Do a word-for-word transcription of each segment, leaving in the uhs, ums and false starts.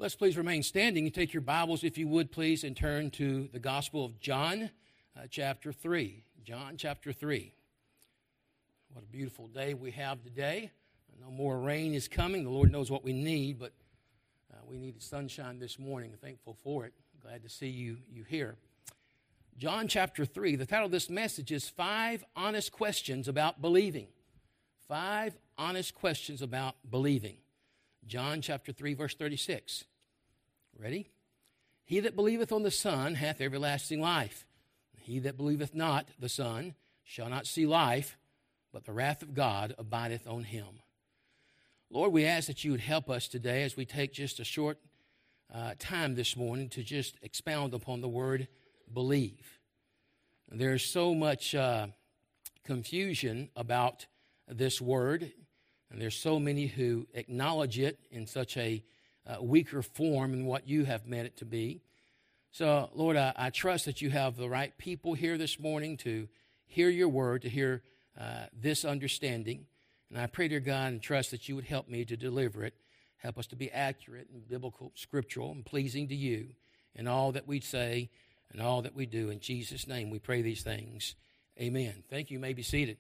Let's please remain standing and take your Bibles, if you would, please, and turn to the Gospel of John, uh, chapter three. John, chapter three. What a beautiful day we have today. No more rain is coming. The Lord knows what we need, but uh, we needed sunshine this morning. I'm thankful for it. Glad to see you, you here. John, chapter three. The title of this message is Five Honest Questions About Believing. Five honest questions about believing. John, chapter three, verse thirty-six. Ready? He that believeth on the Son hath everlasting life. He that believeth not the Son shall not see life, but the wrath of God abideth on him. Lord, we ask that you would help us today as we take just a short uh, time this morning to just expound upon the word believe. There's so much uh, confusion about this word, and there's so many who acknowledge it in such a Uh, weaker form than what you have meant it to be. So, Lord, I, I trust that you have the right people here this morning to hear your word, to hear uh, this understanding. And I pray, dear God, and trust that you would help me to deliver it. Help us to be accurate and biblical, scriptural, and pleasing to you in all that we say and all that we do. In Jesus' name, we pray these things. Amen. Thank you. You may be seated.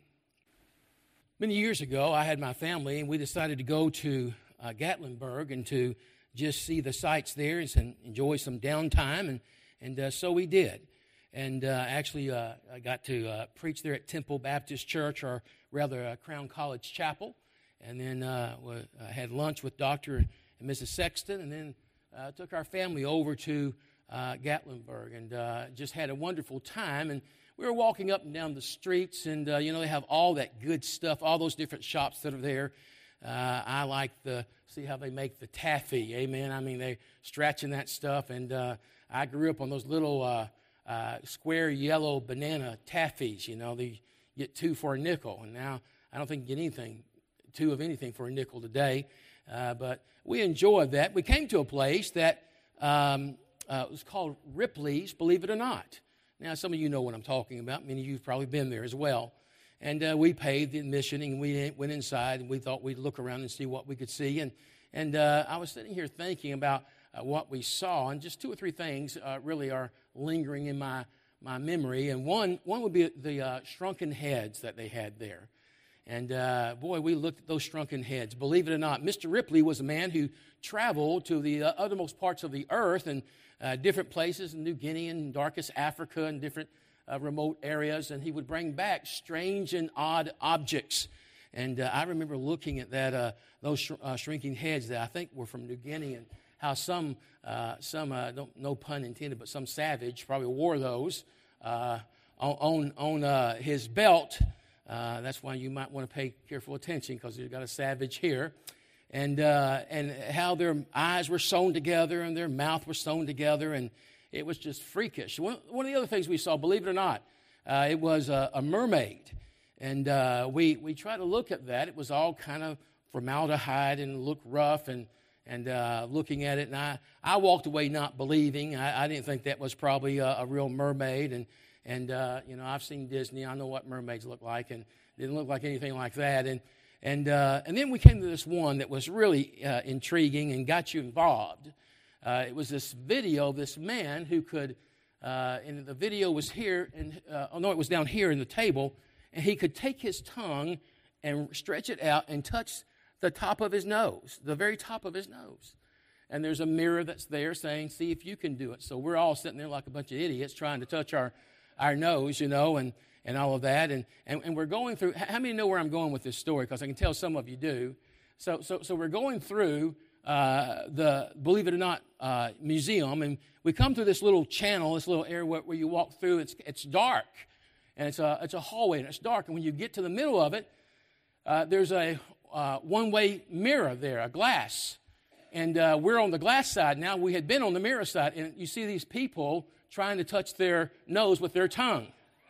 Many years ago, I had my family, and we decided to go to uh, Gatlinburg and to just see the sights there and enjoy some downtime, and and uh, so we did. And uh, actually, uh, I got to uh, preach there at Temple Baptist Church, or rather uh, Crown College Chapel, and then uh, I had lunch with Doctor and Missus Sexton, and then uh, took our family over to uh, Gatlinburg, and uh, just had a wonderful time. And we were walking up and down the streets, and uh, you know, they have all that good stuff, all those different shops that are there. Uh, I like the see how they make the taffy, amen. I mean, they're stretching that stuff, and uh, I grew up on those little uh, uh, square yellow banana taffies. You know, they get two for a nickel, and now I don't think you get anything, two of anything for a nickel today. Uh, but we enjoyed that. We came to a place that um, uh, was called Ripley's, believe it or not. Now, some of you know what I'm talking about. Many of you have probably been there as well. And uh, we paid the admission, and we went inside, and we thought we'd look around and see what we could see. And and uh, I was sitting here thinking about uh, what we saw, and just two or three things uh, really are lingering in my, my memory. And one one would be the uh, shrunken heads that they had there. And uh, boy, we looked at those shrunken heads. Believe it or not, Mister Ripley was a man who traveled to the uh, uttermost parts of the earth and uh, different places in New Guinea and darkest Africa and different Uh, remote areas, and he would bring back strange and odd objects. And uh, I remember looking at that uh, those sh- uh, shrinking heads that I think were from New Guinea, and how some uh, some uh, don't, no pun intended, but some savage probably wore those uh, on on, on uh, his belt. Uh, that's why you might want to pay careful attention, because you've got a savage here, and uh, and how their eyes were sewn together and their mouth was sewn together, and it was just freakish. One, one of the other things we saw, believe it or not, uh, it was a, a mermaid. And uh, we, we tried to look at that. It was all kind of formaldehyde and looked rough, and, and uh, looking at it. And I, I walked away not believing. I, I didn't think that was probably a, a real mermaid. And, and uh, you know, I've seen Disney. I know what mermaids look like, and it didn't look like anything like that. And, and, uh, and then we came to this one that was really uh, intriguing and got you involved. Uh, it was this video of this man who could, uh, and the video was here, and uh, oh no, it was down here in the table, and he could take his tongue and stretch it out and touch the top of his nose, the very top of his nose. And there's a mirror that's there saying, see if you can do it. So we're all sitting there like a bunch of idiots trying to touch our, our nose, you know, and, and all of that. And, and, and we're going through, how many know where I'm going with this story? Because I can tell some of you do. So, so, so we're going through Uh, the, believe it or not, uh, museum, and we come through this little channel, this little area where, where you walk through. It's it's dark, and it's a it's a hallway, and it's dark. And when you get to the middle of it, uh, there's a uh, one-way mirror there, a glass, and uh, we're on the glass side now. We had been on the mirror side, and you see these people trying to touch their nose with their tongue.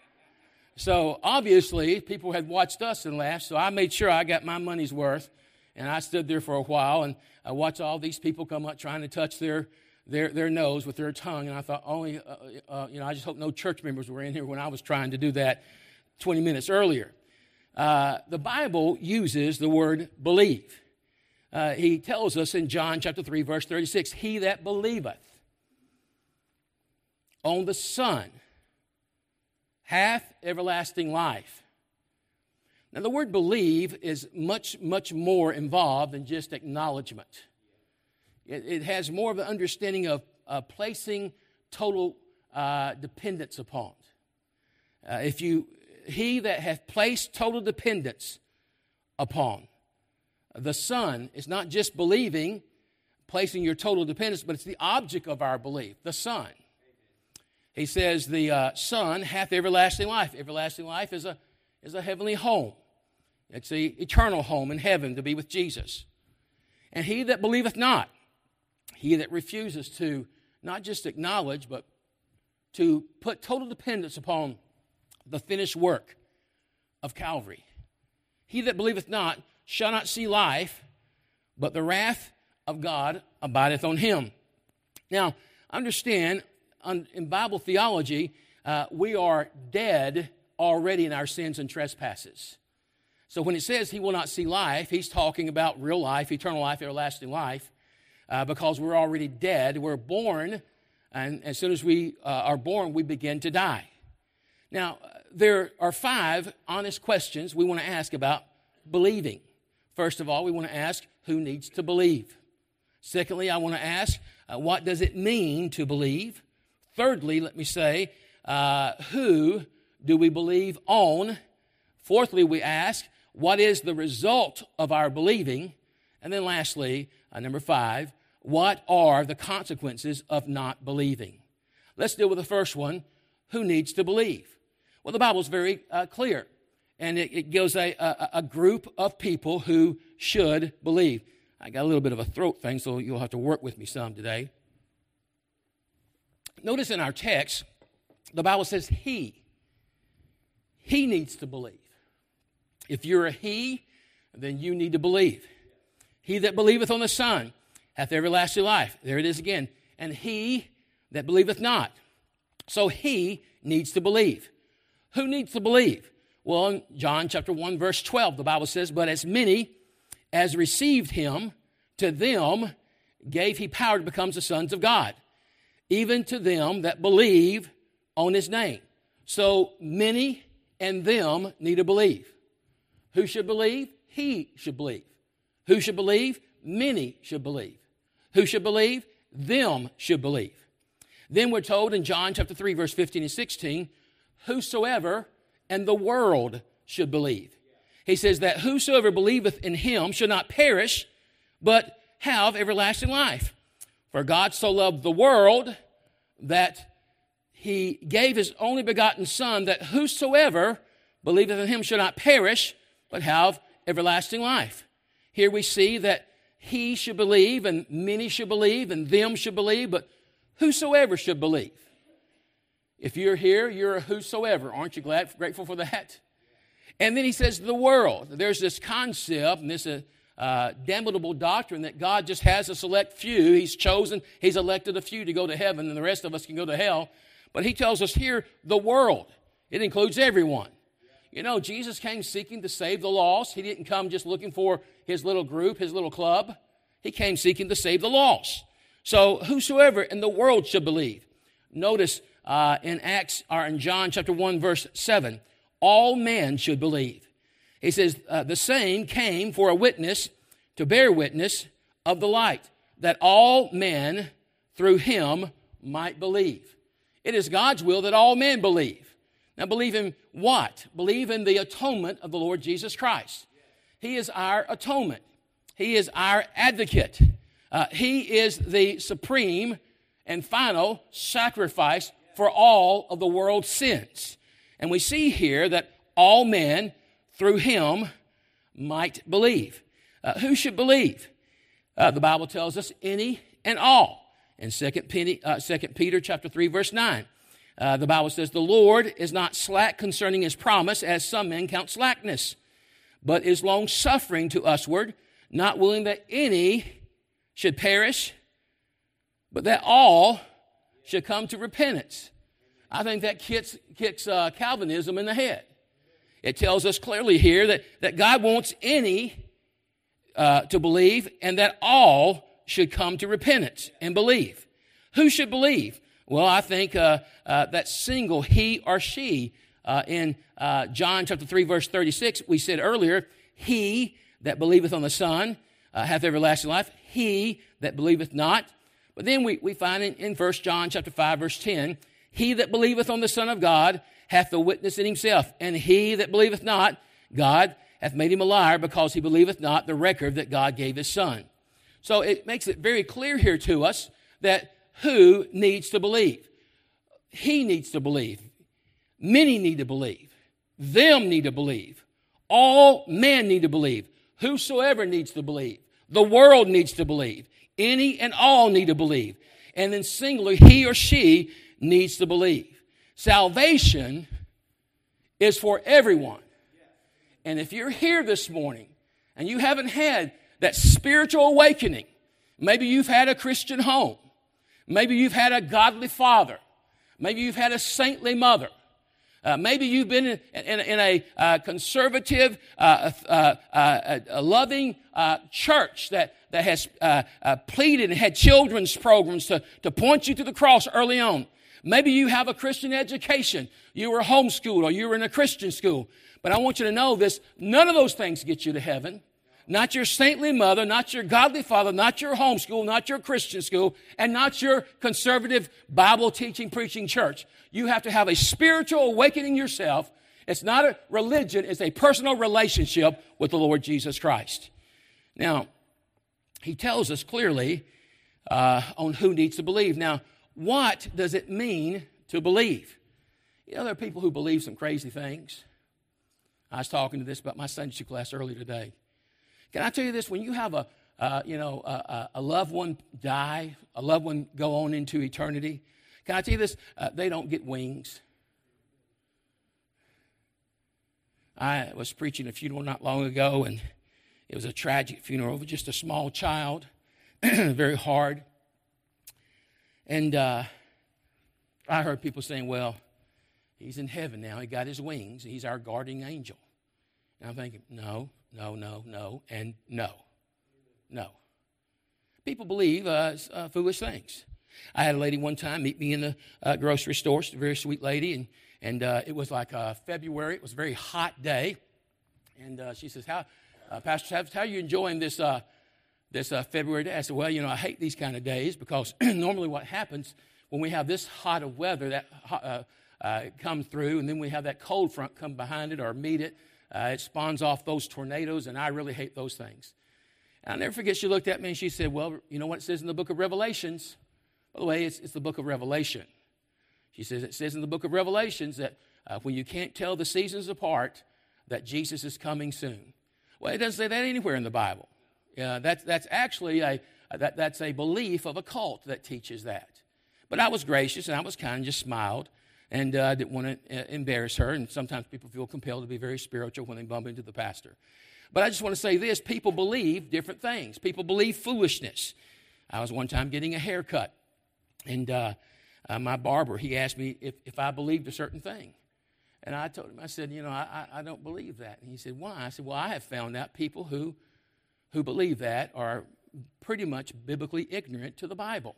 So obviously, people had watched us and laughed. So I made sure I got my money's worth. And I stood there for a while, and I watched all these people come up trying to touch their their, their nose with their tongue. And I thought, only, uh, uh, you know, I just hope no church members were in here when I was trying to do that twenty minutes earlier. Uh, the Bible uses the word believe. uh, he tells us in John chapter three, verse thirty-six, he that believeth on the Son hath everlasting life. Now, the word believe is much, much more involved than just acknowledgement. It, it has more of an understanding of uh, placing total uh, dependence upon. Uh, if you, he that hath placed total dependence upon the Son is not just believing, placing your total dependence, but it's the object of our belief, the Son. He says the uh, Son hath everlasting life. Everlasting life is a, is a heavenly home. It's the eternal home in heaven to be with Jesus. And he that believeth not, he that refuses to not just acknowledge, but to put total dependence upon the finished work of Calvary. He that believeth not shall not see life, but the wrath of God abideth on him. Now, understand, in Bible theology, uh, we are dead already in our sins and trespasses. So when it says he will not see life, he's talking about real life, eternal life, everlasting life, uh, because we're already dead. We're born, and as soon as we uh, are born, we begin to die. Now, there are five honest questions we want to ask about believing. First of all, we want to ask, who needs to believe? Secondly, I want to ask, uh, what does it mean to believe? Thirdly, let me say, uh, who do we believe on? Fourthly, we ask, what is the result of our believing? And then lastly, uh, number five, what are the consequences of not believing? Let's deal with the first one, who needs to believe? Well, the Bible is very uh, clear, and it, it gives a, a, a group of people who should believe. I got a little bit of a throat thing, so you'll have to work with me some today. Notice in our text, the Bible says he. He needs to believe. If you're a he, then you need to believe. He that believeth on the Son hath everlasting life. There it is again. And he that believeth not. So he needs to believe. Who needs to believe? Well, in John chapter one, verse twelve, the Bible says, but as many as received him, to them gave he power to become the sons of God, even to them that believe on his name. So many and them need to believe. Who should believe? He should believe. Who should believe? Many should believe. Who should believe? Them should believe. Then we're told in John chapter three, verse fifteen and sixteen, whosoever and the world should believe. He says that whosoever believeth in him shall not perish, but have everlasting life. For God so loved the world that he gave his only begotten Son, that whosoever believeth in him shall not perish, but have everlasting life. Here we see that he should believe, and many should believe, and them should believe, but whosoever should believe. If you're here, you're a whosoever. Aren't you glad, grateful for that? And then he says the world. There's this concept and this uh, uh, damnable doctrine that God just has a select few. He's chosen, he's elected a few to go to heaven, and the rest of us can go to hell. But he tells us here, the world. It includes everyone. You know, Jesus came seeking to save the lost. He didn't come just looking for his little group, his little club. He came seeking to save the lost. So whosoever in the world should believe. Notice uh, in Acts, or in John chapter one, verse seven, all men should believe. He says, uh, the same came for a witness to bear witness of the light, that all men through him might believe. It is God's will that all men believe. Now, believe in what? Believe in the atonement of the Lord Jesus Christ. He is our atonement. He is our advocate. Uh, he is the supreme and final sacrifice for all of the world's sins. And we see here that all men through him might believe. Uh, who should believe? Uh, the Bible tells us any and all. In Second Peter chapter three, verse nine. Uh, the Bible says, the Lord is not slack concerning his promise, as some men count slackness, but is long-suffering to usward, not willing that any should perish, but that all should come to repentance. I think that kicks, kicks uh, Calvinism in the head. It tells us clearly here that, that God wants any uh, to believe, and that all should come to repentance and believe. Who should believe? Well, I think uh, uh, that single he or she uh, in uh, John chapter three, verse thirty-six, we said earlier, he that believeth on the Son uh, hath everlasting life. He that believeth not. But then we, we find in, in First John chapter five, verse ten, he that believeth on the Son of God hath the witness in himself. And he that believeth not, God hath made him a liar, because he believeth not the record that God gave his Son. So it makes it very clear here to us that who needs to believe? He needs to believe. Many need to believe. Them need to believe. All men need to believe. Whosoever needs to believe. The world needs to believe. Any and all need to believe. And then singular, he or she needs to believe. Salvation is for everyone. And if you're here this morning and you haven't had that spiritual awakening, maybe you've had a Christian home, maybe you've had a godly father, maybe you've had a saintly mother, uh, maybe you've been in, in, in a uh, conservative, uh, uh, uh, a loving uh, church that, that has uh, uh, pleaded and had children's programs to, to point you to the cross early on. Maybe you have a Christian education. You were homeschooled or you were in a Christian school. But I want you to know this, none of those things get you to heaven. Not your saintly mother, not your godly father, not your homeschool, not your Christian school, and not your conservative Bible teaching, preaching church. You have to have a spiritual awakening yourself. It's not a religion, it's a personal relationship with the Lord Jesus Christ. Now, he tells us clearly uh, on who needs to believe. Now, what does it mean to believe? You know, there are people who believe some crazy things. I was talking to this about my Sunday school class earlier today. Can I tell you this? When you have a, uh, you know, a, a loved one die, a loved one go on into eternity, can I tell you this? Uh, they don't get wings. I was preaching a funeral not long ago, and it was a tragic funeral of just a small child, very hard. And uh, I heard people saying, well, he's in heaven now. He got his wings. He's our guardian angel. And I'm thinking, no, no, no, no, and no. No. People believe uh, uh, foolish things. I had a lady one time meet me in the uh, grocery store. She's a very sweet lady. And, and uh, it was like uh, February. It was a very hot day. And uh, she says, how, uh, Pastor Savage, how are you enjoying this uh, this uh, February day? I said, well, you know, I hate these kind of days because normally what happens when we have this hot of weather that uh, uh, comes through, and then we have that cold front come behind it or meet it, uh, it spawns off those tornadoes, and I really hate those things. And I'll never forget, she looked at me and she said, well, you know what it says in the book of Revelations? By the way, it's, it's the book of Revelation. She says, it says in the book of Revelations that uh, when you can't tell the seasons apart, that Jesus is coming soon. Well, it doesn't say that anywhere in the Bible. Uh, that's, that's actually a, that, that's a belief of a cult that teaches that. But I was gracious and I was kind and just smiled. And I uh, didn't want to uh, embarrass her. And sometimes people feel compelled to be very spiritual when they bump into the pastor. But I just want to say this. People believe different things. People believe foolishness. I was one time getting a haircut. And uh, uh, my barber, he asked me if, if I believed a certain thing. And I told him, I said, you know, I, I don't believe that. And he said, why? I said, well, I have found out people who, who believe that are pretty much biblically ignorant to the Bible.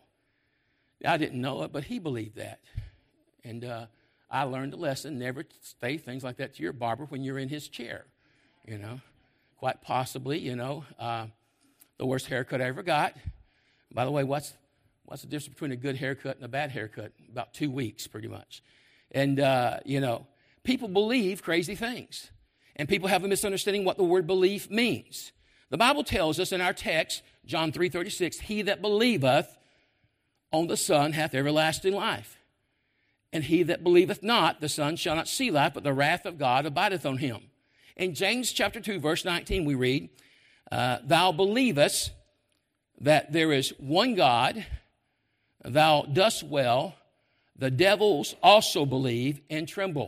I didn't know it, but he believed that. And uh, I learned a lesson, never say things like that to your barber when you're in his chair, you know. Quite possibly, you know, uh, the worst haircut I ever got. By the way, what's what's the difference between a good haircut and a bad haircut? About two weeks, pretty much. And, uh, you know, people believe crazy things. And people have a misunderstanding what the word belief means. The Bible tells us in our text, John three thirty-six, he that believeth on the Son hath everlasting life. And he that believeth not the Son shall not see life, but the wrath of God abideth on him. In James chapter two, verse nineteen, we read, uh, thou believest that there is one God, thou dost well, the devils also believe and tremble.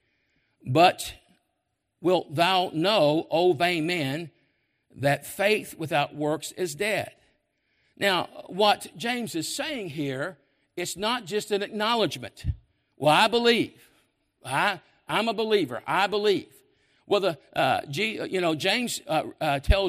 But wilt thou know, O vain man, that faith without works is dead? Now, what James is saying here, it's not just an acknowledgement. Well, I believe. I, I'm a believer. I believe. Well, the uh, G, you know, James uh, uh, tells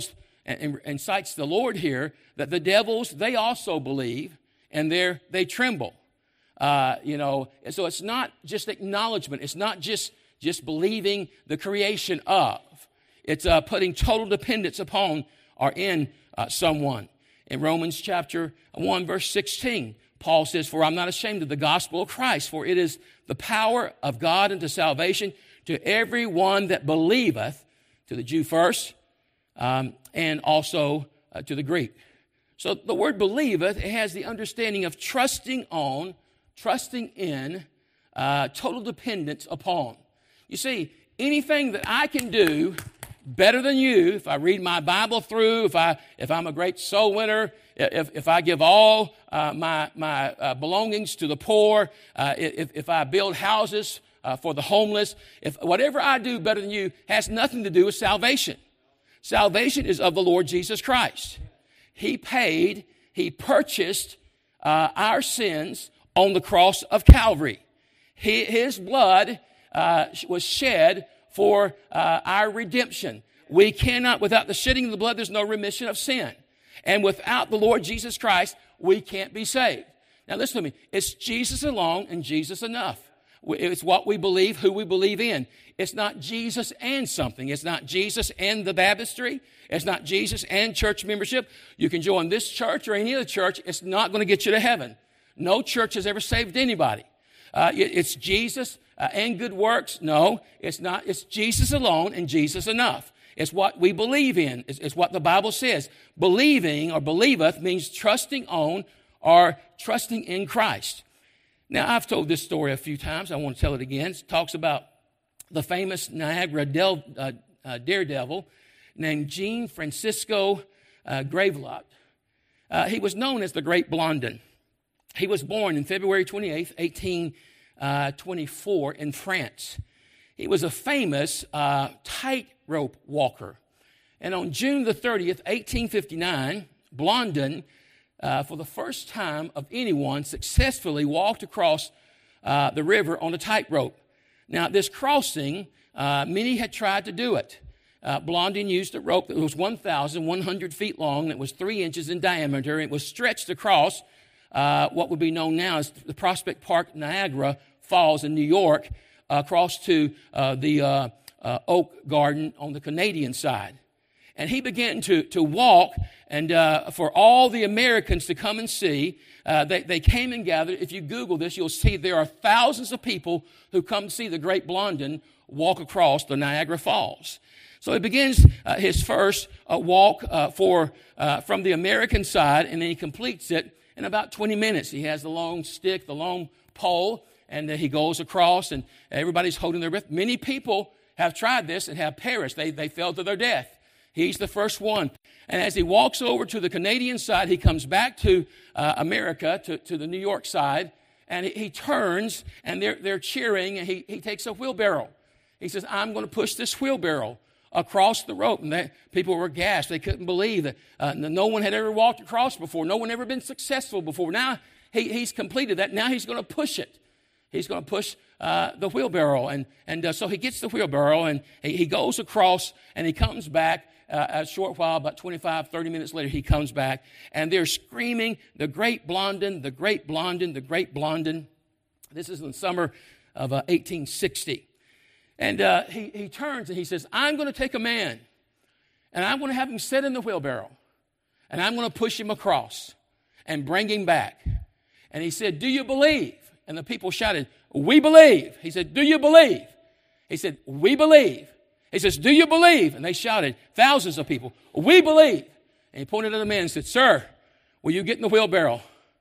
and, and, and cites the Lord here, that the devils, they also believe, and they they tremble. Uh, you know, so it's not just acknowledgement. It's not just, just believing the creation of. It's uh, putting total dependence upon or in uh, someone. In Romans chapter one, verse sixteen, Paul says, "For I'm not ashamed of the gospel of Christ, for it is the power of God unto salvation to everyone that believeth," to the Jew first, um, and also uh, to the Greek. So the word believeth, it has the understanding of trusting on, trusting in, uh, total dependence upon. You see, anything that I can do better than you, if I read my Bible through, if I if I'm a great soul winner, if if I give all uh, my my uh, belongings to the poor, uh, if if I build houses uh, for the homeless, if whatever I do better than you has nothing to do with salvation. Salvation is of the Lord Jesus Christ. He paid, He purchased uh, our sins on the cross of Calvary. He, his blood uh, was shed for uh, our redemption. We cannot, without the shedding of the blood, there's no remission of sin. And without the Lord Jesus Christ, we can't be saved. Now listen to me. It's Jesus alone and Jesus enough. It's what we believe, who we believe in. It's not Jesus and something. It's not Jesus and the baptistry. It's not Jesus and church membership. You can join this church or any other church. It's not going to get you to heaven. No church has ever saved anybody. Uh, it's Jesus uh, and good works. No, it's not. It's Jesus alone and Jesus enough. It's what we believe in. It's, it's what the Bible says. Believing or believeth means trusting on or trusting in Christ. Now, I've told this story a few times. I want to tell it again. It talks about the famous Niagara Del, uh, uh, daredevil named Jean Francisco uh, Gravelotte. Uh, he was known as the Great Blondin. He was born on February twenty-eighth, eighteen twenty-four in France. He was a famous uh, tightrope walker. And on June the thirtieth, eighteen fifty-nine, Blondin, uh, for the first time of anyone, successfully walked across uh, the river on a tightrope. Now, this crossing, uh, many had tried to do it. Uh, Blondin used a rope that was one thousand one hundred feet long, that was three inches in diameter. It was stretched across uh, what would be known now as the Prospect Park Niagara Falls in New York, uh, across to uh, the uh, uh, Oak Garden on the Canadian side. And he began to, to walk, and uh, for all the Americans to come and see, uh, they, they came and gathered. If you Google this, you'll see there are thousands of people who come to see the Great Blondin walk across the Niagara Falls. So he begins uh, his first uh, walk uh, for uh, from the American side, and then he completes it in about twenty minutes. He has the long stick, the long pole, and uh, he goes across, and everybody's holding their breath. Many people have tried this and have perished. They, they fell to their death. He's the first one. And as he walks over to the Canadian side, he comes back to uh, America, to, to the New York side, and he, he turns, and they're, they're cheering, and he, he takes a wheelbarrow. He says, "I'm going to push this wheelbarrow across the rope." And they, people were aghast. They couldn't believe that uh, no one had ever walked across before. No one had ever been successful before. Now he, he's completed that. Now he's going to push it. He's going to push uh, the wheelbarrow. And, and uh, so he gets the wheelbarrow, and he, he goes across, and he comes back. Uh, a short while, about twenty-five, thirty minutes later, he comes back, and they're screaming, "The Great Blondin, the Great Blondin, the Great Blondin." This is in the summer of uh, eighteen sixty. And uh, he, he turns and he says, "I'm going to take a man, and I'm going to have him sit in the wheelbarrow, and I'm going to push him across and bring him back." And he said, "Do you believe?" And the people shouted, "We believe." He said, "Do you believe?" He said, "We believe." He says, "Do you believe?" And they shouted, thousands of people, "We believe." And he pointed at the man and said, "Sir, will you get in the wheelbarrow?"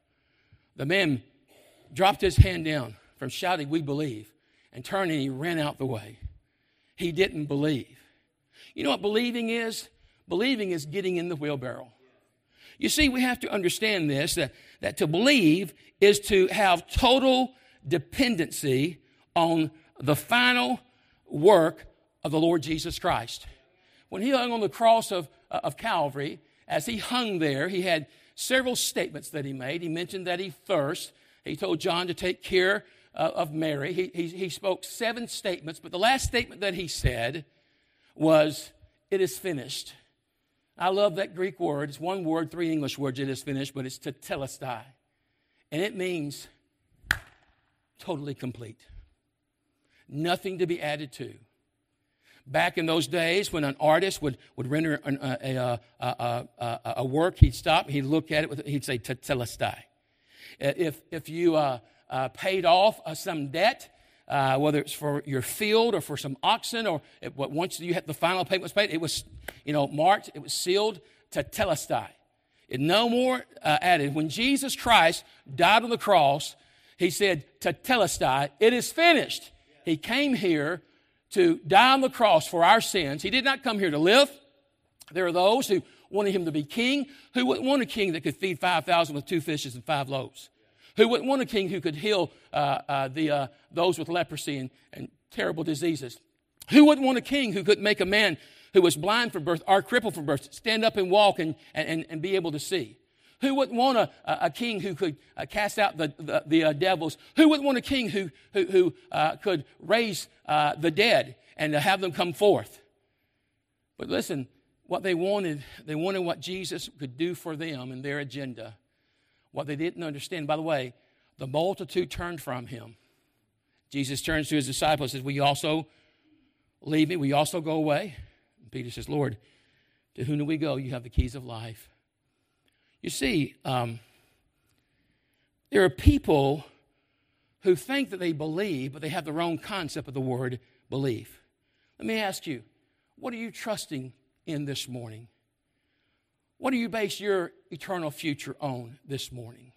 The man dropped his hand down from shouting, "We believe," and turned and he ran out the way. He didn't believe. You know what believing is? Believing is getting in the wheelbarrow. You see, we have to understand this, that, that to believe is to have total dependency on the final work of the Lord Jesus Christ. When he hung on the cross of, uh, of Calvary, as he hung there, he had several statements that he made. He mentioned that he thirst. He told John to take care uh, of Mary. He, he, he spoke seven statements, but the last statement that he said was, "It is finished." I love that Greek word. It's one word, three English words it is finished, but it's tetelestai. And it means totally complete. Nothing to be added to. Back in those days when an artist would, would render an, a, a, a, a, a work, he'd stop, he'd look at it, with, he'd say tetelestai. If, if you uh, uh, paid off uh, some debt, uh, whether it's for your field or for some oxen, or it, once you had the final payment was paid, it was, you know, marked, it was sealed tetelestai. It no more uh, added. When Jesus Christ died on the cross, he said tetelestai, it is finished. He came here to die on the cross for our sins. He did not come here to live. There are those who wanted him to be king. Who wouldn't want a king that could feed five thousand with two fishes and five loaves? Who wouldn't want a king who could heal uh, uh, the uh, those with leprosy and, and terrible diseases? Who wouldn't want a king who could make a man who was blind from birth or crippled from birth stand up and walk and, and, and be able to see? Who wouldn't want a, a king who could uh, cast out the, the, the uh, devils? Who wouldn't want a king who, who, who uh, could raise uh, the dead and uh, have them come forth? But listen, what they wanted, they wanted what Jesus could do for them and their agenda. What they didn't understand, by the way, the multitude turned from him. Jesus turns to his disciples and says, will you also leave me? Will you also go away? And Peter says, Lord, to whom do we go? You have the keys of life. You see, um, there are people who think that they believe, but they have the wrong concept of the word belief. Let me ask you, what are you trusting in this morning? What do you base your eternal future on this morning?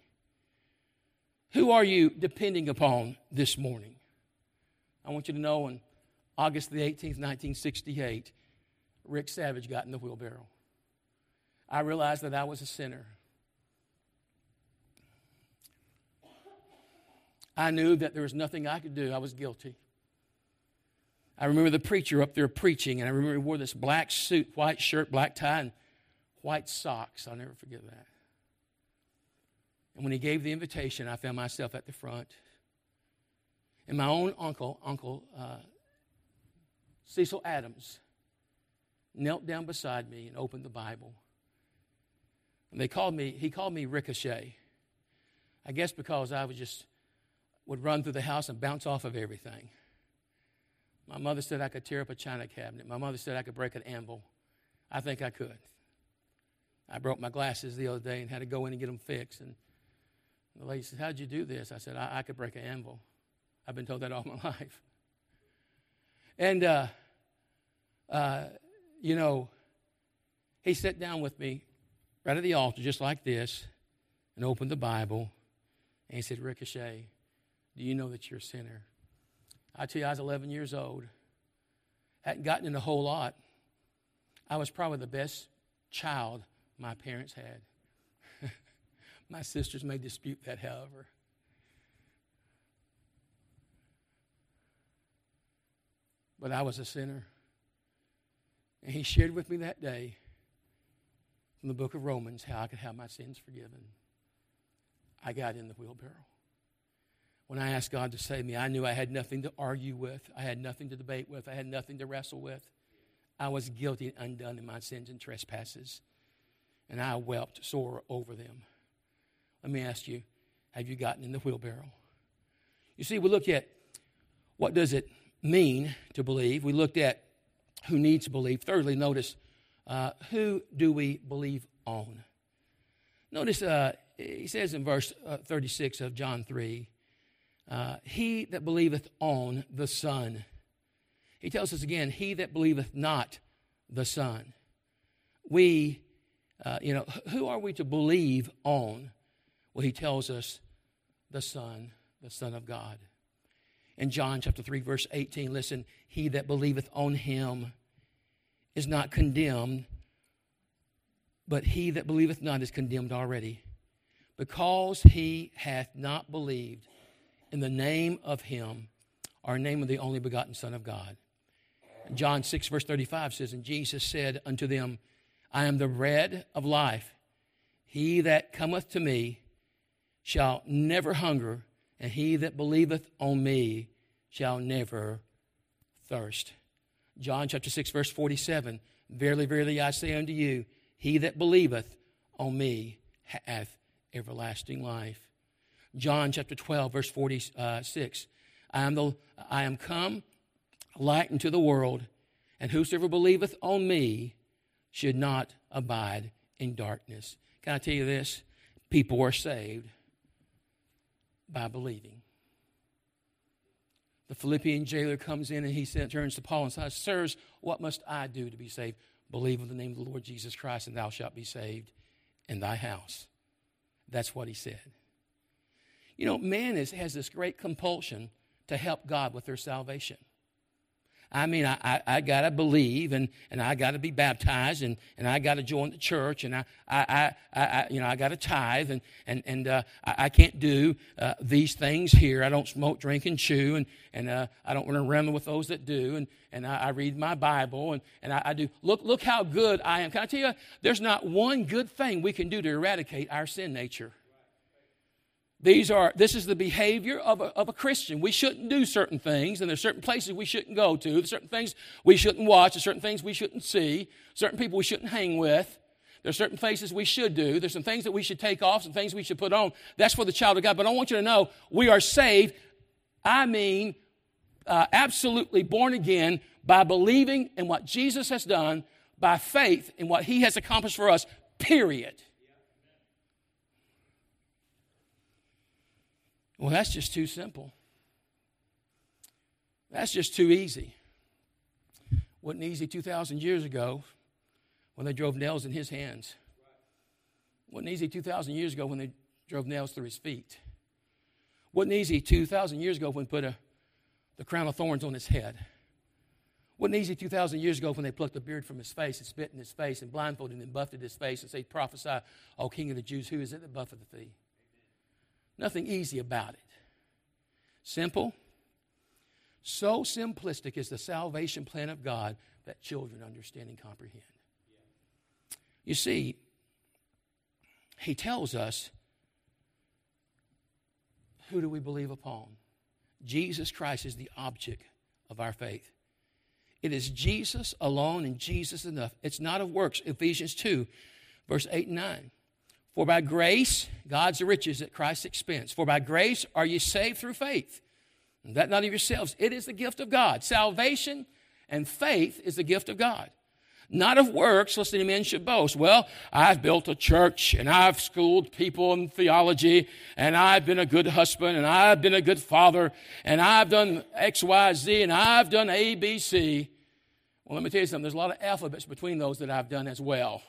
Who are you depending upon this morning? I want you to know on August the eighteenth, nineteen sixty-eight, Rick Savage got in the wheelbarrow. I realized that I was a sinner. I knew that there was nothing I could do. I was guilty. I remember the preacher up there preaching, and I remember he wore this black suit, white shirt, black tie, and white socks. I'll never forget that. And when he gave the invitation, I found myself at the front. And my own uncle, Uncle uh, Cecil Adams, knelt down beside me and opened the Bible. And they called me, he called me Ricochet. I guess because I was just, would run through the house and bounce off of everything. My mother said I could tear up a china cabinet. My mother said I could break an anvil. I think I could. I broke my glasses the other day and had to go in and get them fixed. And the lady said, how'd you do this? I said, I, I could break an anvil. I've been told that all my life. And, uh, uh, you know, he sat down with me right at the altar, just like this, and opened the Bible. And he said, Ricochet, do you know that you're a sinner? I tell you, I was eleven years old. Hadn't gotten in a whole lot. I was probably the best child my parents had. My sisters may dispute that, however. But I was a sinner. And he shared with me that day from the book of Romans how I could have my sins forgiven. I got in the wheelbarrow. When I asked God to save me, I knew I had nothing to argue with. I had nothing to debate with. I had nothing to wrestle with. I was guilty and undone in my sins and trespasses. And I wept sore over them. Let me ask you, have you gotten in the wheelbarrow? You see, we look at what does it mean to believe. We looked at who needs to believe. Thirdly, notice, uh, who do we believe on? Notice uh, he says in verse uh, thirty-six of John three, uh, he that believeth on the Son. He tells us again, he that believeth not the Son. We, uh, you know, who are we to believe on? Well, he tells us the Son, the Son of God. In John chapter three, verse eighteen, listen, he that believeth on him is not condemned, but he that believeth not is condemned already, because he hath not believed in the name of him, or name of the only begotten Son of God. John six, verse thirty-five says, and Jesus said unto them, I am the bread of life. He that cometh to me shall never hunger, and he that believeth on me shall never thirst. John chapter six, verse forty-seven, verily, verily, I say unto you, he that believeth on me hath everlasting life. John chapter twelve, verse forty-six. I am, the, I am come light into the world, and whosoever believeth on me should not abide in darkness. Can I tell you this? People are saved by believing. The Philippian jailer comes in and he turns to Paul and says, Sirs, what must I do to be saved? Believe in the name of the Lord Jesus Christ, and thou shalt be saved in thy house. That's what he said. You know, man is, has this great compulsion to help God with their salvation. I mean, I, I, I got to believe, and, and I got to be baptized, and, and I got to join the church, and I, I, I, I you know, I got to tithe, and, and, and uh, I, I can't do uh, these things here. I don't smoke, drink, and chew, and, and uh, I don't want to run with those that do, and, and I, I read my Bible, and, and I, I do. Look, look how good I am. Can I tell you, there's not one good thing we can do to eradicate our sin nature. These are, this is the behavior of a, of a Christian. We shouldn't do certain things, and there's certain places we shouldn't go to. There's certain things we shouldn't watch. There's certain things we shouldn't see. Certain people we shouldn't hang with. There's certain places we should do. There's some things that we should take off, some things we should put on. That's for the child of God. But I want you to know, we are saved, I mean, uh, absolutely born again by believing in what Jesus has done, by faith in what he has accomplished for us, period. Well, that's just too simple. That's just too easy. Wasn't easy two thousand years ago when they drove nails in his hands. Wasn't easy two thousand years ago when they drove nails through his feet. Wasn't easy two thousand years ago when they put a, the crown of thorns on his head. Wasn't easy two thousand years ago when they plucked the beard from his face and spit in his face and blindfolded him and buffeted his face and said, Prophesy, O King of the Jews, who is it that buffeteth thee? Nothing easy about it. Simple. So simplistic is the salvation plan of God that children understand and comprehend. You see, he tells us, who do we believe upon? Jesus Christ is the object of our faith. It is Jesus alone and Jesus enough. It's not of works. Ephesians two, verse eight and nine. For by grace, God's riches at Christ's expense. For by grace are ye saved through faith. And that not of yourselves. It is the gift of God. Salvation and faith is the gift of God. Not of works, lest any man should boast. Well, I've built a church, and I've schooled people in theology, and I've been a good husband, and I've been a good father, and I've done X, Y, Z, and I've done A, B, C. Well, let me tell you something. There's a lot of alphabets between those that I've done as well.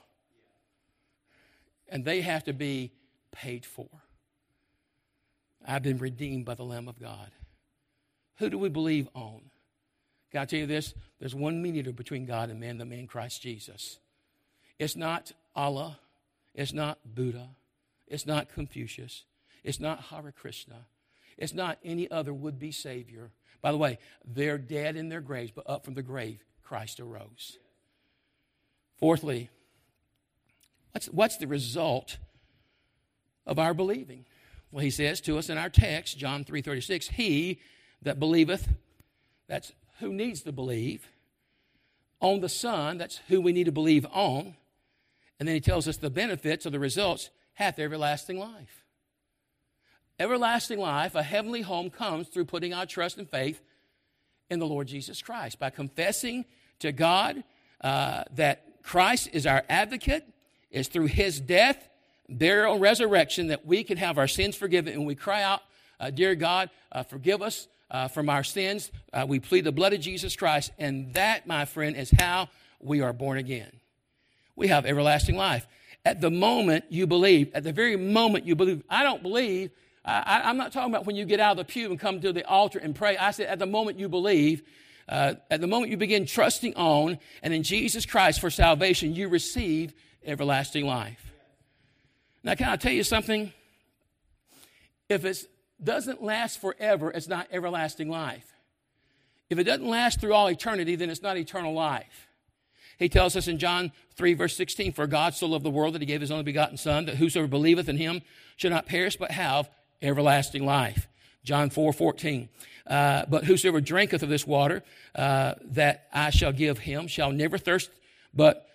And they have to be paid for. I've been redeemed by the Lamb of God. Who do we believe on? Can I tell you this? There's one mediator between God and man, the man Christ Jesus. It's not Allah. It's not Buddha. It's not Confucius. It's not Hare Krishna. It's not any other would-be Savior. By the way, they're dead in their graves, but up from the grave, Christ arose. Fourthly, What's, what's the result of our believing? Well, he says to us in our text, John three thirty-six, he that believeth, that's who needs to believe, on the Son, that's who we need to believe on, and then he tells us the benefits or the results, hath everlasting life. Everlasting life, a heavenly home, comes through putting our trust and faith in the Lord Jesus Christ, by confessing to God uh, that Christ is our advocate. It's through his death, burial, and resurrection that we can have our sins forgiven. And we cry out, uh, Dear God, uh, forgive us uh, from our sins. Uh, we plead the blood of Jesus Christ. And that, my friend, is how we are born again. We have everlasting life. At the moment you believe, at the very moment you believe, I don't believe, I, I'm not talking about when you get out of the pew and come to the altar and pray. I said at the moment you believe, uh, at the moment you begin trusting on and in Jesus Christ for salvation, you receive everlasting life. Now, can I tell you something? If it doesn't last forever, it's not everlasting life. If it doesn't last through all eternity, then it's not eternal life. He tells us in John three, verse sixteen, For God so loved the world that he gave his only begotten Son, that whosoever believeth in him should not perish, but have everlasting life. John four, fourteen, uh, But whosoever drinketh of this water uh, that I shall give him shall never thirst, but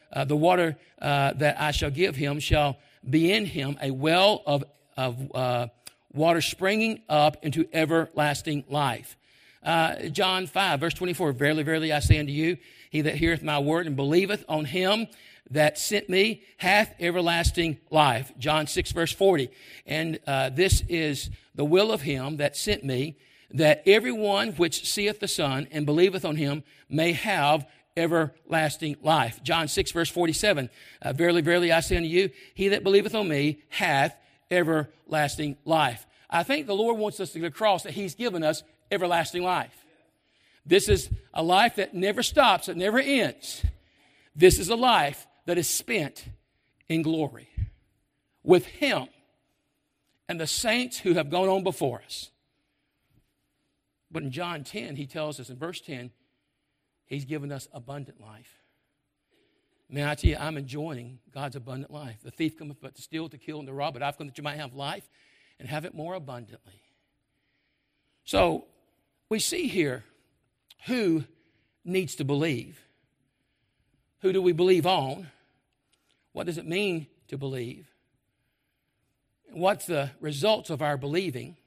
uh, the water uh, that I shall give him shall be in him a well of, of uh, water springing up into everlasting life. Uh, John five, verse twenty-four, verily, verily, I say unto you, he that heareth my word and believeth on him that sent me hath everlasting life. John six, verse forty, and uh, this is the will of him that sent me, that everyone which seeth the Son and believeth on him may have everlasting life. John six, verse forty-seven, uh, verily, verily, I say unto you, he that believeth on me hath everlasting life. I think the Lord wants us to get across that he's given us everlasting life. This is a life that never stops, that never ends. This is a life that is spent in glory with him and the saints who have gone on before us. But in John ten, he tells us in verse ten, he's given us abundant life. Man, I tell you, I'm enjoying God's abundant life. The thief cometh but to steal, to kill, and to rob, but I've come that you might have life and have it more abundantly. So, we see here who needs to believe. Who do we believe on? What does it mean to believe? What's the results of our believing?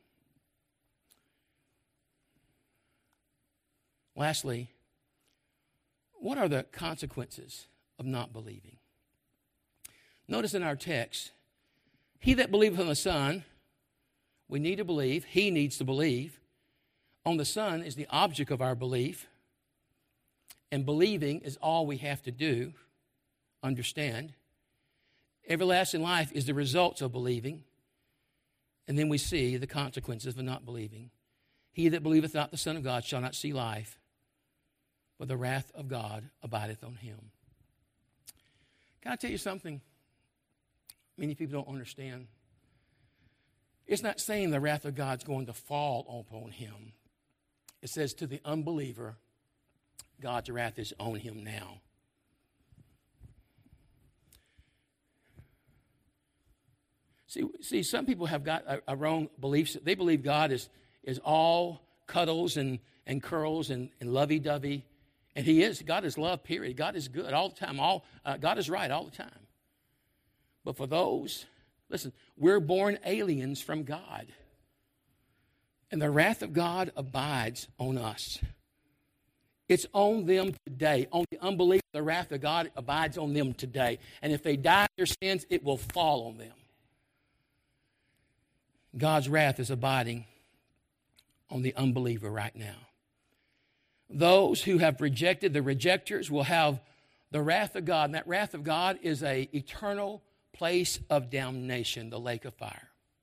Lastly, what are the consequences of not believing? Notice in our text, he that believeth on the Son, we need to believe, he needs to believe. On the Son is the object of our belief, and believing is all we have to do, understand. Everlasting life is the results of believing, and then we see the consequences of not believing. He that believeth not the Son of God shall not see life, but the wrath of God abideth on him. Can I tell you something? Many people don't understand. It's not saying the wrath of God's going to fall upon him. It says to the unbeliever, God's wrath is on him now. See, see, some people have got a, a wrong belief. They believe God is, is all cuddles and, and curls and, and lovey-dovey. And he is. God is love, period. God is good all the time. All uh, God is right all the time. But for those, listen, we're born aliens from God. And the wrath of God abides on us. It's on them today. On the unbeliever, the wrath of God abides on them today. And if they die in their sins, it will fall on them. God's wrath is abiding on the unbeliever right now. Those who have rejected, the rejectors, will have the wrath of God. And that wrath of God is an eternal place of damnation, the lake of fire.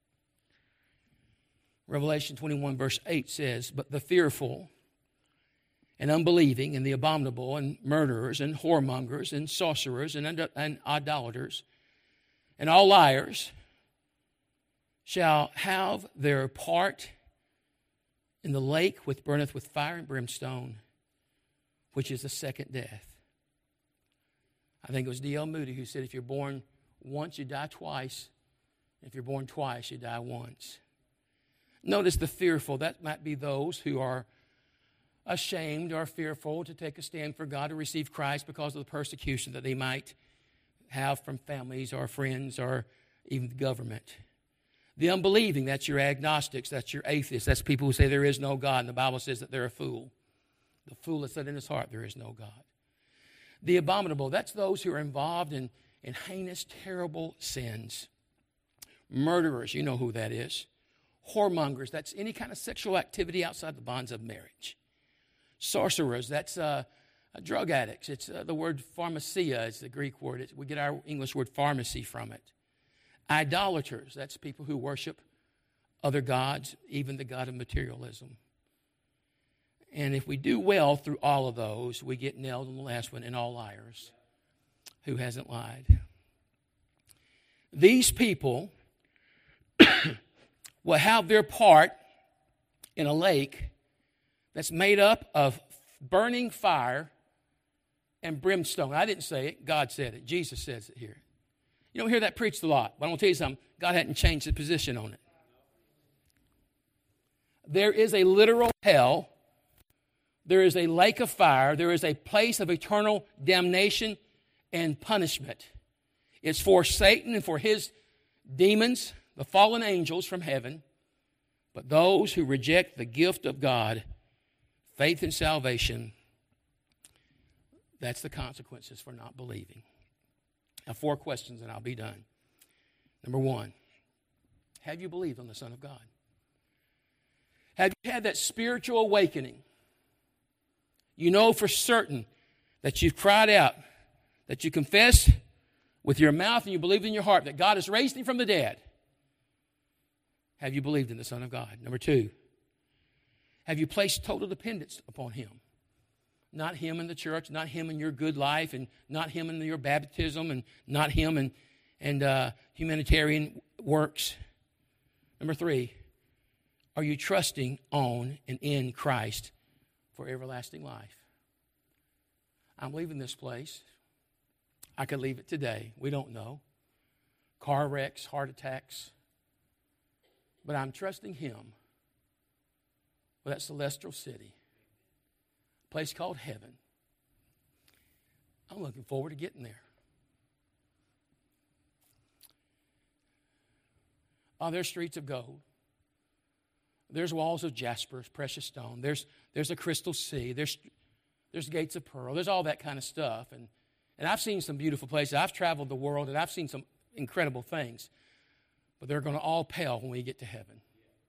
Revelation twenty-one verse eight says, but the fearful and unbelieving and the abominable and murderers and whoremongers and sorcerers and, and idolaters and all liars shall have their part in the lake which burneth with fire and brimstone, which is the second death. I think it was D L Moody who said, if you're born once, you die twice. If you're born twice, you die once. Notice the fearful. That might be those who are ashamed or fearful to take a stand for God, to receive Christ because of the persecution that they might have from families or friends or even the government. The unbelieving, that's your agnostics, that's your atheists, that's people who say there is no God, and the Bible says that they're a fool. The fool has said in his heart there is no God. The abominable, that's those who are involved in, in heinous, terrible sins. Murderers, you know who that is. Whoremongers, that's any kind of sexual activity outside the bonds of marriage. Sorcerers, that's uh, drug addicts. It's uh, the word pharmacia is the Greek word. It's, we get our English word pharmacy from it. Idolaters, that's people who worship other gods, even the god of materialism. And if we do well through all of those, we get nailed on the last one, and all liars. Who hasn't lied? These people will have their part in a lake that's made up of burning fire and brimstone. I didn't say it. God said it. Jesus says it here. You don't hear that preached a lot, but I'm going to tell you something. God hadn't changed his position on it. There is a literal hell. There is a lake of fire. There is a place of eternal damnation and punishment. It's for Satan and for his demons, the fallen angels from heaven. But those who reject the gift of God, faith and salvation, that's the consequences for not believing. Now, four questions and I'll be done. Number one, have you believed on the Son of God? Have you had that spiritual awakening? You know for certain that you've cried out, that you confess with your mouth and you believe in your heart that God has raised him from the dead. Have you believed in the Son of God? Number two, have you placed total dependence upon him? Not him in the church, not him in your good life, and not him in your baptism, and not him in and uh, humanitarian works. Number three, are you trusting on and in Christ for everlasting life? I'm leaving this place. I could leave it today. We don't know. Car wrecks, heart attacks. But I'm trusting him for that celestial city, a place called heaven. I'm looking forward to getting there. Oh, there's streets of gold. There's walls of jasper, precious stone. There's there's a crystal sea. There's there's gates of pearl. There's all that kind of stuff. And and I've seen some beautiful places. I've traveled the world and I've seen some incredible things. But they're going to all pale when we get to heaven.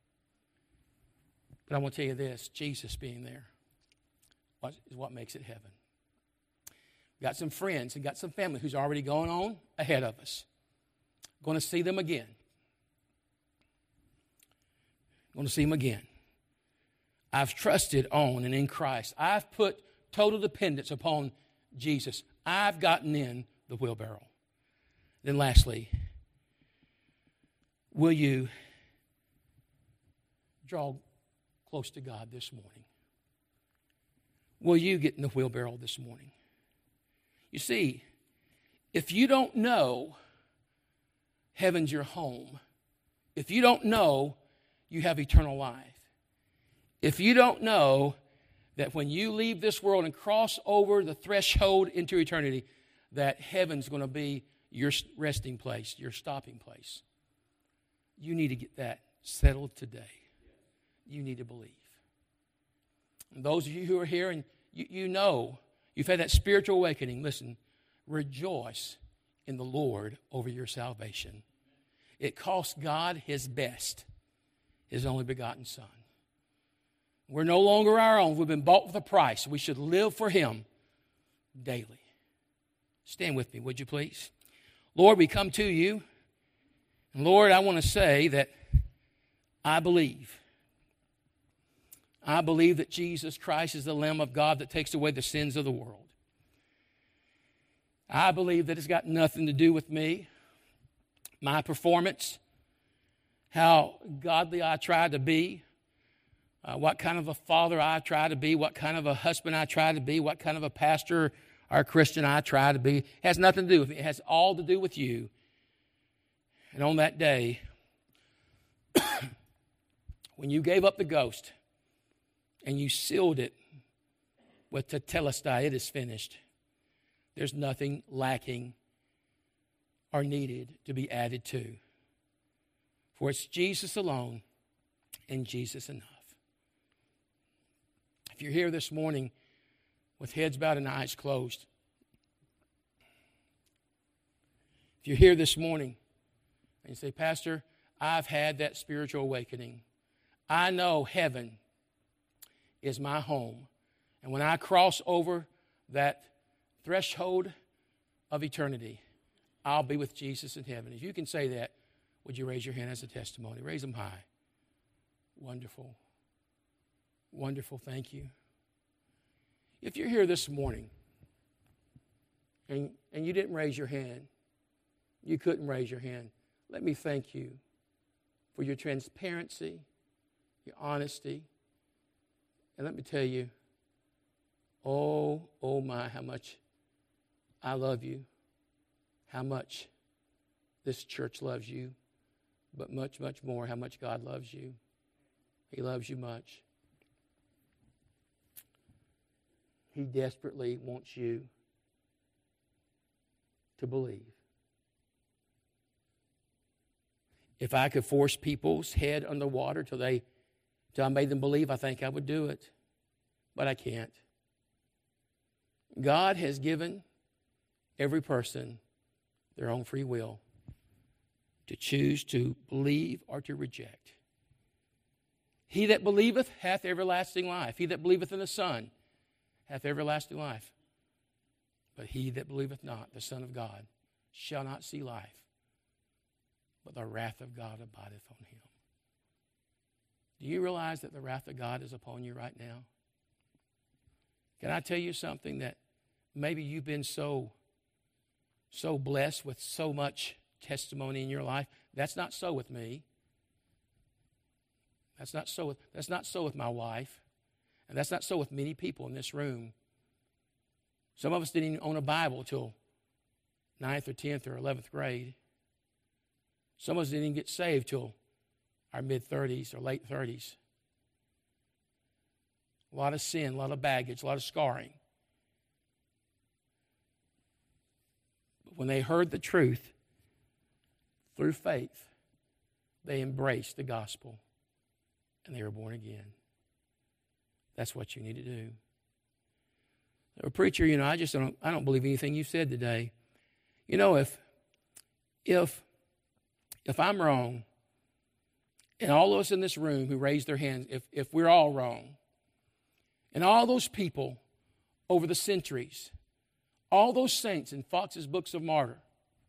But I want to tell you this, Jesus being there is what makes it heaven. We've got some friends and got some family who's already going on ahead of us. Going to see them again. Going to see them again. I've trusted on and in Christ. I've put total dependence upon Jesus. I've gotten in the wheelbarrow. Then lastly, will you draw close to God this morning? Will you get in the wheelbarrow this morning? You see, if you don't know heaven's your home, if you don't know you have eternal life, if you don't know that when you leave this world and cross over the threshold into eternity, that heaven's going to be your resting place, your stopping place, you need to get that settled today. You need to believe. And those of you who are here and you, you know you've had that spiritual awakening, listen, rejoice in the Lord over your salvation. It cost God his best, his only begotten Son. We're no longer our own. We've been bought with a price. We should live for him daily. Stand with me, would you please? Lord, we come to you. And Lord, I want to say that I believe. I believe that Jesus Christ is the Lamb of God that takes away the sins of the world. I believe that it's got nothing to do with me, my performance, how godly I try to be, uh, what kind of a father I try to be, what kind of a husband I try to be, what kind of a pastor or Christian I try to be. It has nothing to do with me. It has all to do with you. And on that day, when you gave up the ghost and you sealed it with tetelestai, it is finished. There's nothing lacking or needed to be added to. For it's Jesus alone and Jesus enough. If you're here this morning with heads bowed and eyes closed, if you're here this morning and you say, Pastor, I've had that spiritual awakening. I know heaven is my home. And when I cross over that threshold of eternity, I'll be with Jesus in heaven. If you can say that, would you raise your hand as a testimony? Raise them high. Wonderful. Wonderful. Thank you. If you're here this morning and, and you didn't raise your hand, you couldn't raise your hand, let me thank you for your transparency, your honesty. And let me tell you, oh, oh my, how much I love you, how much this church loves you, but much, much more, how much God loves you. He loves you much. He desperately wants you to believe. If I could force people's head underwater till they, till I made them believe, I think I would do it. But I can't. God has given every person their own free will to choose to believe or to reject. He that believeth hath everlasting life. He that believeth in the Son hath everlasting life. But he that believeth not the Son of God shall not see life, but the wrath of God abideth on him. Do you realize that the wrath of God is upon you right now? Can I tell you something that maybe you've been so, so blessed with so much testimony in your life? That's not so with me. That's not so with, that's not so with my wife. And that's not so with many people in this room. Some of us didn't even own a Bible till ninth or tenth or eleventh grade. Some of us didn't even get saved till our mid-thirties or late thirties. A lot of sin, a lot of baggage, a lot of scarring. But when they heard the truth through faith, they embraced the gospel and they were born again. That's what you need to do. So, preacher, you know, I just don't, I don't believe anything you said today. You know, if, if, if I'm wrong, and all of us in this room who raised their hands, if, if we're all wrong, and all those people over the centuries, all those saints in Fox's Books of Martyr,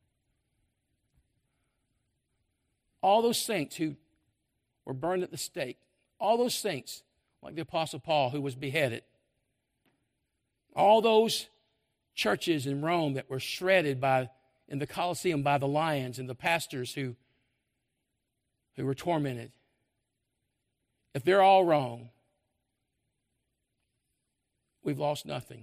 all those saints who were burned at the stake, all those saints, like the Apostle Paul who was beheaded, all those churches in Rome that were shredded by in the Colosseum by the lions, and the pastors who, who were tormented, if they're all wrong, we've lost nothing.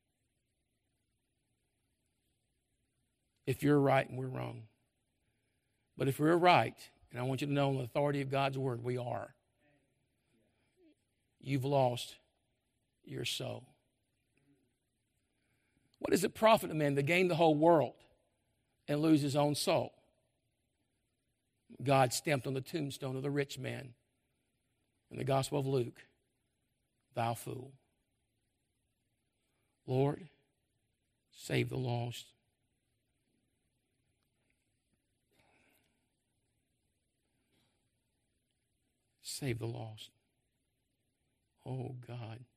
If you're right and we're wrong. But if we're right, and I want you to know on the authority of God's word, we are, you've lost your soul. What does it profit a man to gain the whole world and lose his own soul? God stamped on the tombstone of the rich man in the Gospel of Luke, thou fool. Lord, save the lost. Save the lost. Oh, God.